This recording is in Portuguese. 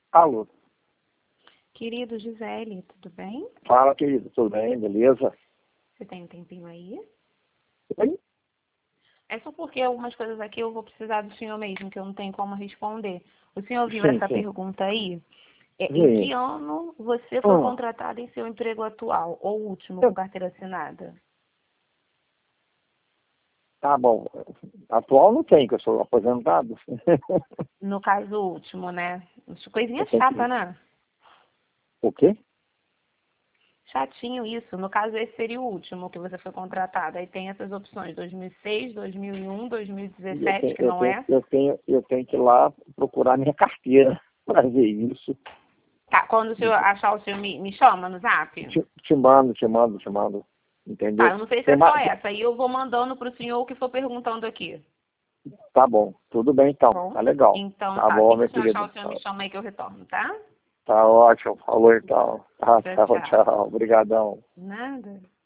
Alô, Querido Gisele, tudo bem? fala, querido, tudo bem, beleza? Você tem um tempinho aí? Oi? É só porque algumas coisas aqui eu vou precisar do senhor mesmo, que eu não tenho como responder. O senhor viu Sim, essa sim, pergunta aí? Em que sim. ano você foi Hum, contratado em seu emprego atual, ou último, com eu- carteira assinada? tá bom, atual não tem, que eu sou aposentado. No caso último, né? Coisinha Eu tenho chata, que... né? O quê? Chatinho isso. No caso, esse seria o último que você foi contratado. Aí tem essas opções, 2006, 2001, E Eu 2017, tenho, que eu não tenho, é. eu tenho que ir lá procurar minha carteira para ver isso. Tá, quando o senhor achar o senhor me chama no zap? Te mando, Tá, entendeu? eu não sei se Tem é só mais... essa. Aí eu vou mandando pro senhor o que for perguntando aqui. Tá bom, tudo bem Tá então, bom? tá legal. Então Tá tá. bom, Assim que meu o senhor achar, querido. o senhor me chama aí que eu retorno, tá? Tá ótimo, falou então. Tá, Tchau, tchau, tchau. tchau, obrigadão. Nada.